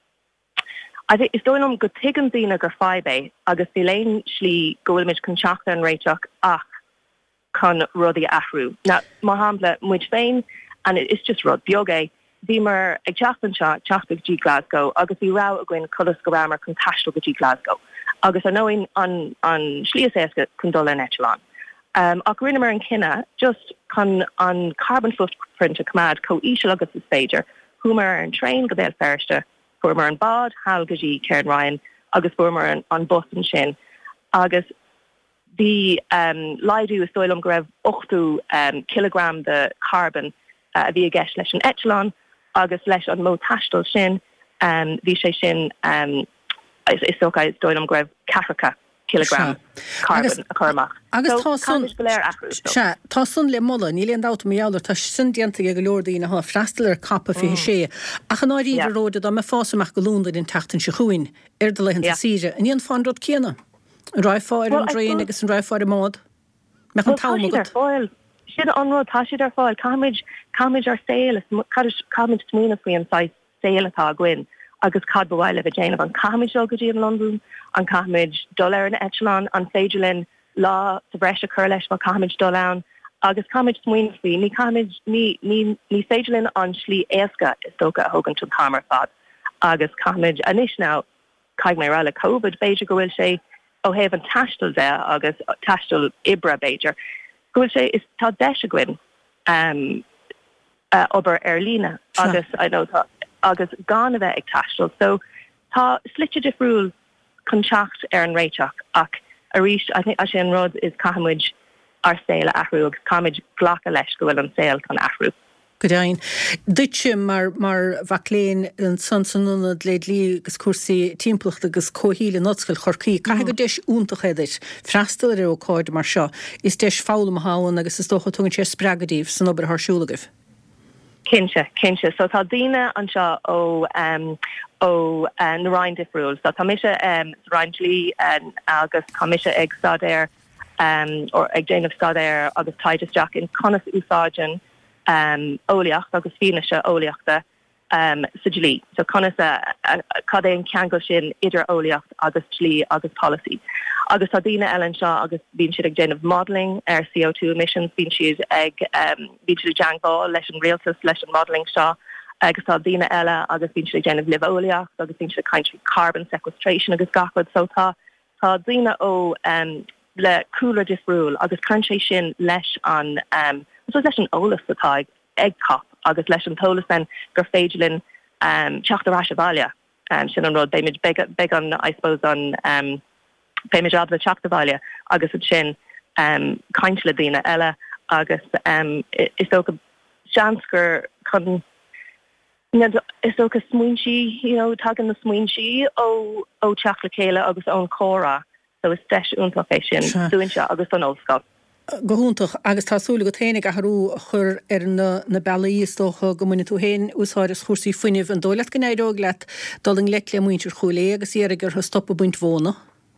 I think is dóilm go tuigean daoine gur fáibé agus bhí léon slí go bhfuil muid chun teachta an réiteach ach chun rudaí ahrú. Na mar hampla muid féin and it's just rud beag é bhí mar ag teachtan seo teachta G Glasgow agus bhí rá a gcuin colas go bhar mar chun taistil go G Glasgow agus an nóin an an slíos éasca chun dul in Etalán. Um, ach rinne mar an cinna just chun an carbon footprint a cumad co-íseal agus is féidir Humor an train go bhéil ferste, fuair an bad, halgadí Cairn Ryan, agus fuair an, an bus an sin. Agus the um, laidú is dóilm go raibh ochtú um, kilogram de carbon uh, a bhí a gceist leis an Etalán, agus leis an mó taistil sin, um, bhí sé sin um, is, is socha is dóilm go raibh cathracha kilogram carbon a chumach. Agus tá sun tá sun le molla ní leon dáta méálar tá sun dianta go leordaí na freistal ar cappa fi sé a chan áí róide a me fásamach go lúnda in tatan se chuin ar de leihann síre a níon fan rud céna an ráifáir an dréin agus an ráifáir a mád. Me an tá ar fáil sin anrá tá siad ar fáil camid camid ar saoil camid smuoine faoin sa saoil atá gin agus cad bhhaile a déanamh an camid jogadí in London an camid dul ar an Echelon an féidirlinn lá sa breis a chur leis má camid dul ann agus camid smuoine faoi ní camid ní ní ní féidirlinn an slí éasca is tóga a thugann tú camar fad agus camid anis ná caiig mé rála COVID Beiidir go bhfuil sé ó héh an taistal de agus taistal ibre Beiidir. Gohfuil sé is tá deis a gin um, uh, obair ar lína agus I know tá agus gan a bheith ag taistal. So tá slite difriúil chun teacht ar an réiteach ach a ríis I think a sé an rud is cahamid ar saoil ahrú agus cahamid ghlacha leis go bhfuil an saoil chun ahrú. Godain. Duitse mar mar bhaléin an sansanúna léad lí agus cuasaí timpplacht agus cóhíle nóscail chorcaí. Cai go deis úntaach éidir freistal ar ó cáid mar seo. Is deis fálam háin agus is dócha tugann sé spreagadíh san obair thsúlagah. Kinse, kinse. So tá dína an seo ó um, ó uh, na Ryan difriúil. So tá mise um, Ryan lí um, agus tá mise ag stadéir um, or ag déanamh stadéir agus Titus Jack in conas úsáidin um, óliacht agus fíne se óliachta um, sa dlí. So conas a, a, a cadéon ceangal sin idir óliacht agus dlí agus policy. Agus tá dína Ellen seo agus bín siad ag déanamh modelling ar C O two emissions, bín siad ag um, bín siad deangá leis an réaltas leis an modelling seo, agus tá dína eile agus bín siad ag déanamh libh-óliacht, agus bín siad country carbon sequestration agus gachfud, so tá tá dína ó um, le cooler difriúil agus chuann sé sin leis an um, so leis an ólas atá ag cop agus leis an tolas then gur féidirlinn um, teachta rá bhaile um, sin an rud béimiid beg an I suppose an um, féimiid ab le teachta bhaile agus an sin um, caint le dína eile agus um, is ó go seansgur chun is ó go smuointí you know tagan na smuointí ó ó teach le chéile agus ón córa. So is deis únta fé sin dúin se agus an óscoil. Gohúntaach agus tásúla go ténig a harú chur ar na, na bailíostócha go muna tú héin úsáiris chósaí funineh an dóileat go néideog leat dul an leit le muintir choulé agus iargur thu stoppa buint bhóna.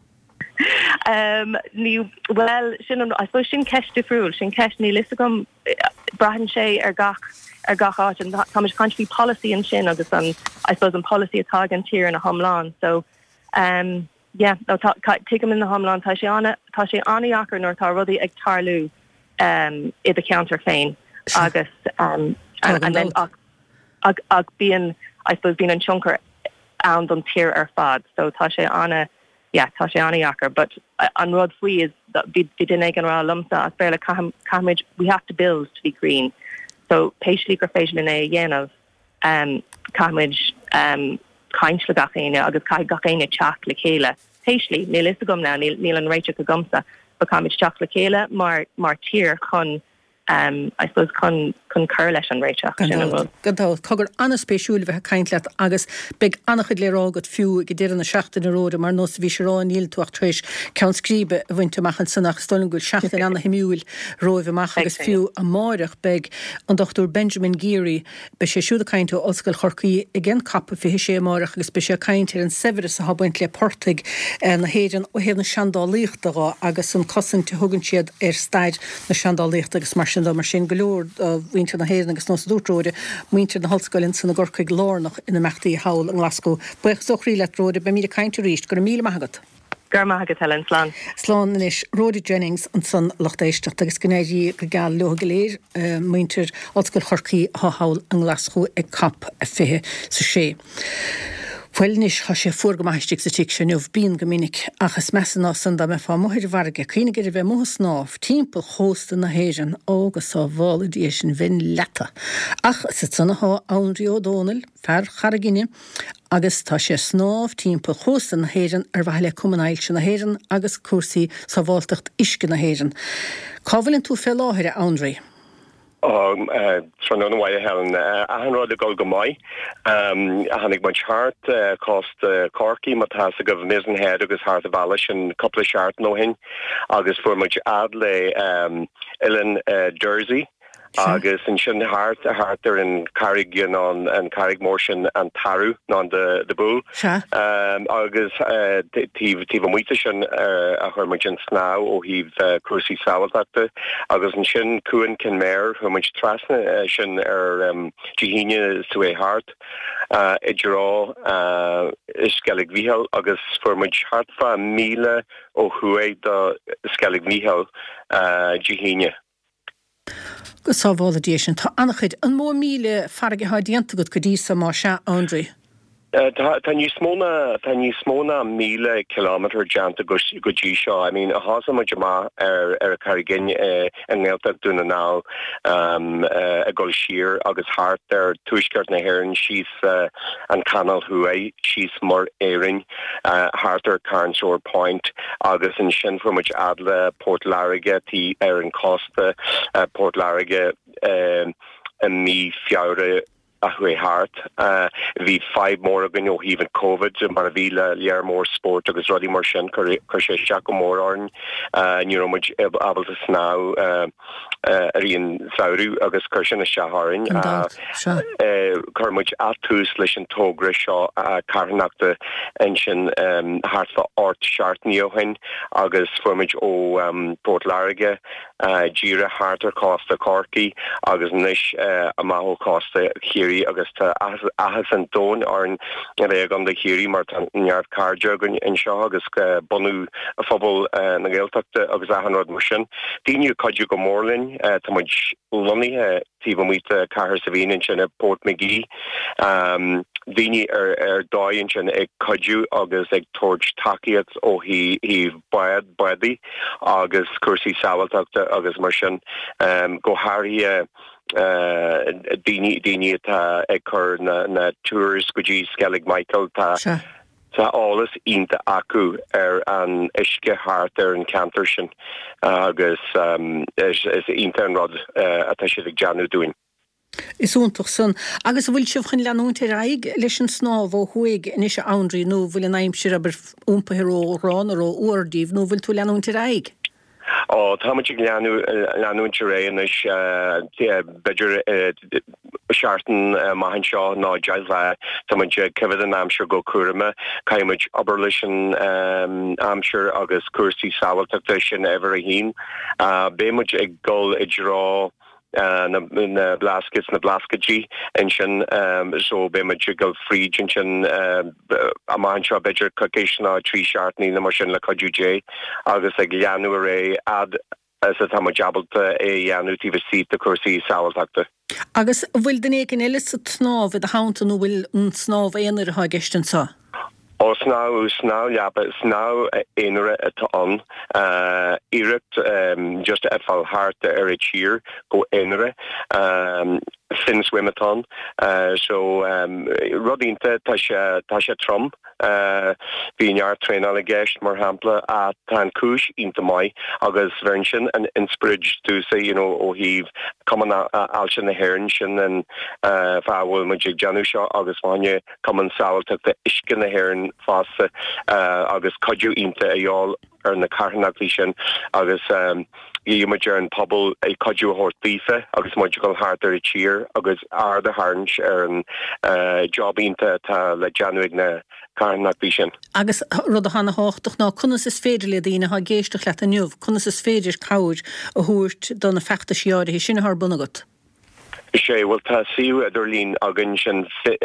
Um, ní, well, sin an, I suppose sin ceist difriúil, sin ceist ní lista gom brahan sé ar gach ar gach áit an táid country policy an sin agus an, I suppose an policy atá an tír in a Homlán. So, um, yeah, no, take him in the Homlán, tá sé anna, tá sé anaíachar nor tá rudí ag tarlú um, i the counter féin agus um, and, and then ag, ag, ag bíon, I suppose, bíon an chunker an don tír ar fad. So tá sé anna, yeah, tá sé anaíachar, but uh, an rud faoi is that bid in ag an rá lumsa as fairle camid we have to build to be green. So péislí gur féislí é dhéanamh um, camid um, caint le gachéine agus cai gachéine teach le chéile. Péislí, níl is gom ná, níl an réite go gomsa, ba camid teach le chéile mar, mar tír chun um, I suppose chun chun cur leis an réiteach. Gadá, cogur anna spéisiúil bheith caint leat agus beg annachid le rágad fiú go dtíir na seachtain na róda mar nos bhí sé rá níl tuach tréis ceann scríbe a bhainte machchan sanach stolan gúil seachtain anna himiúil róibh amach agus fiú a máireach beg an Doctor Benjamin Geary be sé siúda caint ó oscail chorcaí i gcén cappa fi sé máireach agus be sé caint ar an severas a habaint le portaigh na héidir ó héad na seandálaíochta agus an cosint thugann siad ar staid na seandálaíochta agus mar sin mar sin golóir víinte na héir agus nos dúróide muintir na halscoilinn san na gorcaig lárnach ina mechtaí hawl an Glasgow. Buich sochrí le róide be mí a caiinte ríist gur míle maigad. Gur maigad Helen Slán. Slán is Roddy Jennings an san lochtéisteach agus gnéidí go gal le goléir muintir halscoil chorcaí ha hawl an Glasgow ag cap a fihe sa sé. Fuilnis ha sé fuorgamaistig sa tík sin of bín gomininic achas mesan san da me fá mohir varge chuine gur bheith mohas náf timppel hósta na héan agus á validation vin letta. Ach sa sanna há Andrew O'Donnell fer charginine agus tá sé snáf timppel hósta na héan ar bhaile cumanáil sin na héan agus cuasaí sa bháltacht isce na héan. Cábhfuilinn tú fé láthire Andrew? Um, uh, tron an waide helen uh, a han rod a go go mai um, a hannig man chart uh, cost uh, Corky mat has a gov misen head agus hart a balish and couple of chart no hin agus for much adle um, Ellen uh, Jersey agus in sin hart a hartar in Carrig an an Carrig Morshin an Taru non de de bull um agus uh tí tí muite sin a hermagin sná ó híh cuasí saoilteachta agus an sin cuan cin méir hu muid trasna sin ar um jihíine sú é hart uh idrá uh is skellig vihel agus for muid hartfa míle ó hué do skellig vihel uh jihíine. Go sábháladéisisin tá annachchuid an mó míle farige hádianta go go dísa má se André. Tá ní smóna tá ní smóna míle kilometr janta go go dí seo. I mean a hása ma jama ar ar carigin an ggéilta dúna ná um a gol sir agus hart ar tuisgart na hairan she's an canal hué she's mar éing hart ar Carnsore Point agus in sin for much adla Port Larige tí ar an Costa Port Larige um and me fiare a hui hart uh vi five more of no even COVID mar vila lear more sport agus ruddy mar sin cur Jaco more on uh you know much able to now uh uh in Sauru agus cushion a shaharin uh cur much atus listen togre shaw uh carnacta engine um hart for art shart neohin agus for much o um Port Larige uh Gira harter Costa Corky agus nish uh amaho Costa here Augusta ahas and don are in gan de hiri mar near carjogun in Shaw agus bonu a fobal na geltakte agus a hanrod motion. Dinu kaju go morlin to much lunny Tiva muita car savin in Port McGee. Um Dini er er doin in ag kaju agus ag torch takiats o he he bad body agus cursi sawaltakte agus motion um go hari uh dini dini ta ekor na na tours goji skellig Michael ta sure. Ta alles inta aku er an iske hart er an cantershin agus um is is intern rod uh atashig janu doing. Is úntaach san agus bhfuil sibh chun leanúnta raig leis an snáb ó chuig in is André nó bhfuil an aimsir aber úmpathiró rán ar ó uardíh nó bhfuil tú leanúnta raig. Oh, tá much leanú leanú terrain is uh beidir shartan mahan shaw ná jazza tá much Kevin and I'm sure go curma kai much aberlition um I'm sure agus cursi sawal tactician everyhin uh be much a goal a draw uh na na blaskets na blaskaji and shin um so be magical free jinchin um a mantra better caucasian or tree shartni na machine la kaju agus ag january ad as a tamajabal a yanuti seat the cursi sawal takta agus bhfuil den écin elis snáb a haunta nó bhfuil an snáb éanaar ha gestan sa O snáw snáw ja but snáw einere at on uh Egypt um just at fall hart er a cheer go einere um fin swimathon uh so um rodinta tasha tasha trum uh being train allegation mar hampla at tan kush into my agus version and inspirage to say you know oh heave coming out alshin the hernshin and uh fa will magic janusha agus vanya common sal took the ishkin the heron fast uh agus kaju into y'all ar na carnaclishan agus um you majourn pobble a kaju hort visa agus magical heart er cheer agus are the harnch er an uh job into ta le januig na carnaclishan agus rud a hanna hochtach ná kunnas is féidir le dína ha géisteach le aniuh kunnas is féidir cauid a húirt don na fechta siáir hí sinna har bunagat sé will ta siú a Dorlín agan sin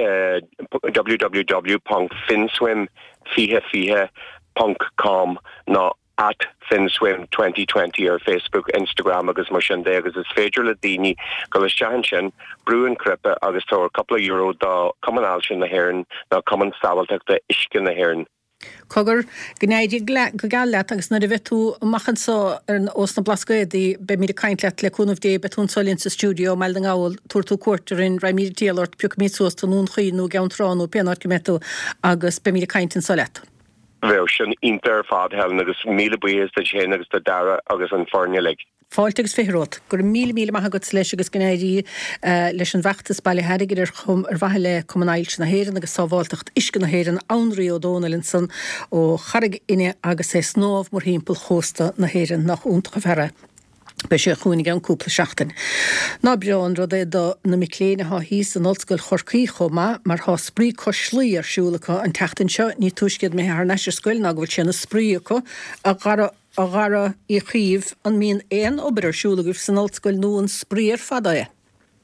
w w w dot finswim fihe fihe dot com ná at finswim twenty twenty or Facebook, Instagram agus mar sin dé agus is féidir le daoine go le sean sin brúin crippe agus tá a couple of euro dá cumanál sin na hairan ná cuman stabalteach de iscin na hairan. Cogur gnéidir go gal leat agus na bheith tú machchan sa ar an os na blascaidí be mí caint leat le cúnmh dé betún solinn sa stúdio meall an gáil túirtú cuairtar in ra mí déalart peach mí sos tá nún chuoinú geantránú peanart go metú agus be mí caint in sa leat. Bheith sin inter fad helen agus míle buíos de chéan agus de dara agus an forne le. Fáilte agus férót, gur mí mí maithagat leis agus gnéirí leis an bheachtas bailile heigeir ar chum ar bhaile cumanáil na héireann agus sábháilteacht isce na héireann Anraí ó Dónalinson ó charrig ine agus é snómh mar hímpel chósta na héireann nach úntacha bhera. be sé chuúnig an cúpla seachtain. Ná breán rud é do na miléine há híos an olscoil chorcaí chomá mar há sprí coslí arsúlacha an tetain seo ní túisciad mé ar neisir scoil ná bhfuil sinna spríocha a gara a gara i chiomh an míon éon obair arsúlagah san olscoil nó an spríor fada é.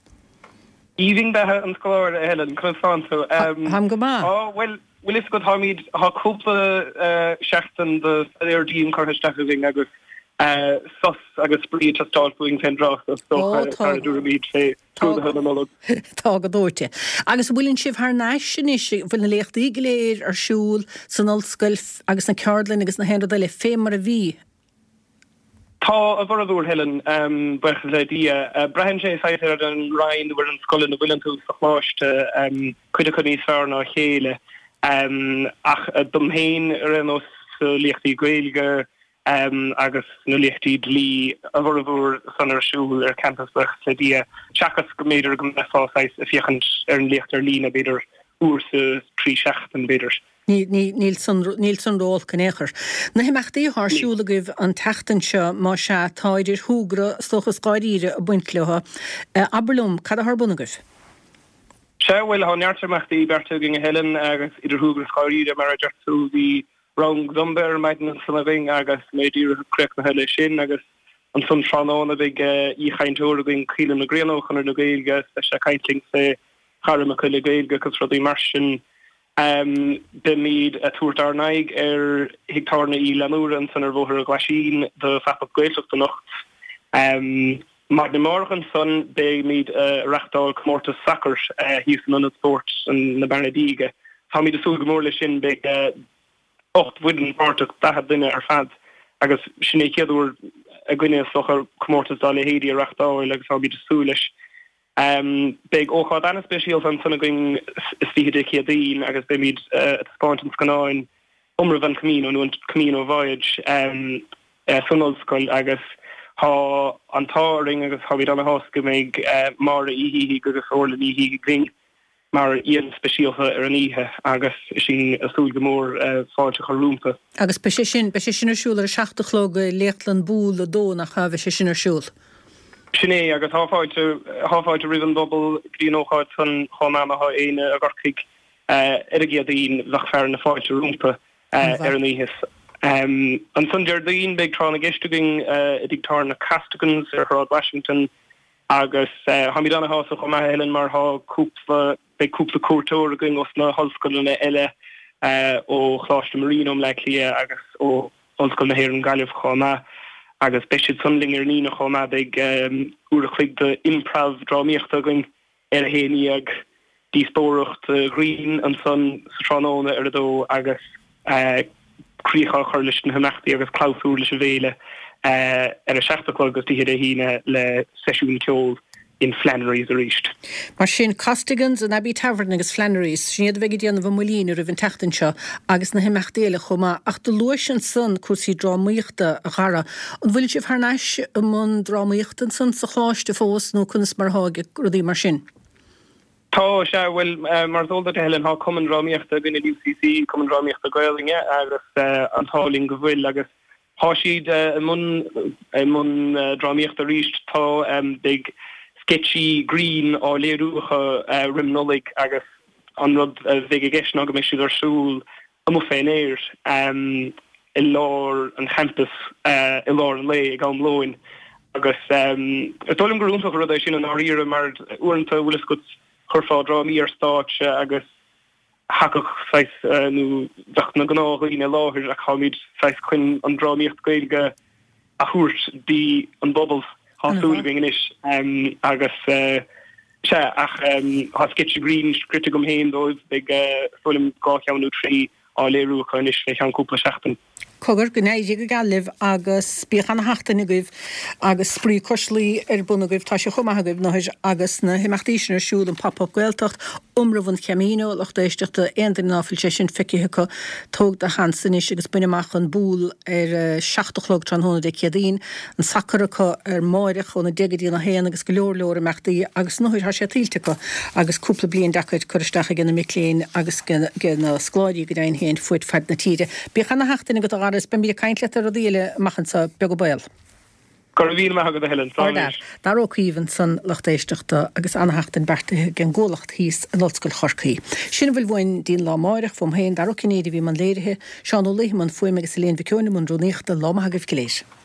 Íhing bethe an scoir a Helen Crufanto. Ham go má? Oh, well, well is go Hamid ha cúpla uh, seachtain de Airdín Cornisteaching agus uh, sus agus sprí just talking ten draft so Oh, kind of do meet say through the monologue. Tá go dúirte. Agus bhfuiln sibh th náisisin is bhfuil na léchtaí léir ar siúl san olscoil agus na ceardlainn agus na henra le fémar a bhí. Tá a bhar dúr Helen um, bucha le dia. Uh, Brian sé sait ar an Ryan bhar an scoil na bhfuiln tú sa chláiste um, chuide chu níos fear ná chéile. Um, ach uh, domhéin ar an os uh, léchtaí gaeilge um, agus na léchtaí dlí a bhar dúr san ar siúl ar campus bucha le dia. Chachas go méidir go meáis a fiachant ar an léchtar lína beidir úr sa trí seachtain beidir. Níl san ról canéchar. Na himachtaí thsúlagah an teachtain seo má se táidir thúgra stochas gáiríre a buintleha. Aberlum, cad a thbunagah? Se bhfuil há neartarmachtaí bertuging a Helen agus idir thúgra gáiríre mar a deartú bhí rang dumber maidin san a bhing agus méidir crec na heile sin agus an sun tránán a bhíh íchaintúra going cíile na gréanóchan ar na gaeilge se caitling sé charam a chuile gaeilge cos rudí mar sin. Um, be míad a túirtar naig ar hictárna í lemúran san ar bhóthar a glasín de fapach gaelach do nocht. Um, mar na morgan son be míad uh, rachtáil comórtas sacr uh, híos an an sport an na Bernadíige. Tá míad a súl gomórla sin be uh, ocht wooden pártach dahad duine ar fad agus sinné céadúr a gine sochar comórtas dá le héadi a rachtáil agus tá míad a súlis. Um, big óchad anna special an sanna going stíhide céadín agus be míad uh, spáintans ganáin umra van Camino nó an Camino Voyage um, uh, sunolscoil agus há an táring agus há bhíad anna hosca méid uh, mar a ihí agus orla ihí gring mar íon speisialtha ar an ihe agus sin a súl gomór uh, fáilte chorúmta. Agus be sin be sin arsúil ar seachtalóg léchtlan búl a dó nach cha bheith sin arsúil. Sinné agus háfáilte háfáilte riban bobbal gríóáid san chomáama há éine a garcaig ar a giadaín bhach fear na fáilte rúmpa ar an íhis. An san deardaín beag trána geistuging i dtítár na Castigans ar Hrad Washington agus haid anna hása chomá Helen mar há cúpla beag cúpla cuairteoir a going os na hallscoilna eile ó chláiste Marínum le lia agus ó hallscoil na hhéir an Gaillimh chomá. Agus beisiid sunling ar nína chomá beag um, úr a chuig de improv drámíochta going ar a héine ag díspóireacht uh, Green an son stránóna ar a dó agus uh, críocha chuir leis na himachtaí agus cláusúr leis a bhéile uh, ar a seachtacha agus tíhéad a híine le seisiún ceol in Flannery's a ríist. Mar sin Castigans an Abbey Tavern agus Flannery's sin iad bheith díanamh molín ar a bhín teachtain seo agus na himachtaíile chomá ach do luis an san cuasí drámaíochta a chara an bhfuil sibh thnáis am drámaíochtan san sa chláiste fós nó chunas mar háige rudí mar sin. Tá se bhfuil uh, mar dólda a Helen há cuman drámaíochta gine U C C cuman drámaíochta Gaeilge agus uh, antáling go bhfuil agus há siad uh, mun mun uh, drámaíochta ríist tá um, big sketchy green á léirúcha uh, rimnolig agus an rud uh, bheith geis ná go mé siad arsúl am mo féin éir um, i lár an campus uh, i lár an lé ag an mlóin agus um, dólim go rúntaach rud é sin an áíre mar uanta bhfuil go churfá drámaí ar stáit agus hacoch feis uh, nó bheach na gnáchaíine láthir a chaid feis chuin an drámaíocht Gaeilge a thuairt dí an bobbal Hasúlving is um, agus uh, se ach um, has sketch green skrite gom heen dóibh big uh, fulim gáceanú trí á léirúcha is fé an cúpla seachtain. Cogur go néidir go galibh agus bíchan hachtain goibh agus sprí coslí ar buna goibh tá se chumathagaibh náis agus na himachtaísin ar siúil an pop-up gaeltacht umrahn Camino lech d'éisteachta éidir náfuil sé sin ficicha tóg de Hansen is agus buineach an búl ar seachtalóg tran hóna de céadín an sacaracha ar máireach óna degadí na héan agus go leorleor amachtaí agus nóir har sé tíiltecha agus cúpla blion decaid chuiristeach gin na miléin agus gin na scláidí go dain héin fuid fed na tíide. Bíchan na hachtain go aras ben bí caiintletar a díile machchan sa be go bail. Gur bhí me go heile Dar óíhann san lechtéisteachta agus anhaachtain bertathe gen ggólacht híos an ollscoil chorcaí. Sin bhfuil bhain dín lá máireach fum héin dar cinnéidir bhí man léirithe, seán ó léman foiim agus léon bhiciúna man droníochta lámathagah goléis.